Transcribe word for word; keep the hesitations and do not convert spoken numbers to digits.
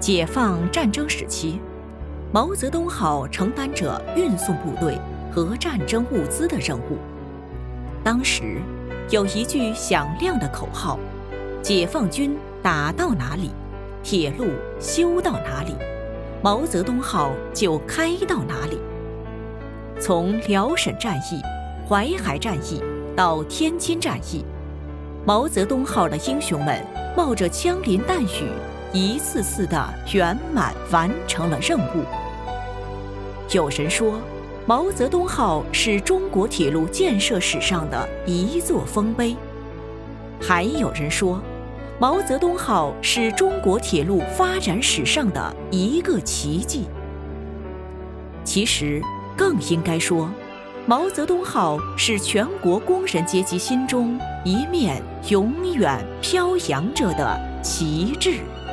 解放战争时期，毛泽东号承担着运送部队和战争物资的任务。当时有一句响亮的口号：解放军打到哪里，铁路修到哪里，毛泽东号就开到哪里。从辽沈战役、淮海战役到天津战役，毛泽东号的英雄们冒着枪林弹雨，一次次地圆满完成了任务。有人说，毛泽东号是中国铁路建设史上的一座丰碑，还有人说，毛泽东号是中国铁路发展史上的一个奇迹。其实更应该说，毛泽东号是全国工人阶级心中一面永远飘扬着的旗帜。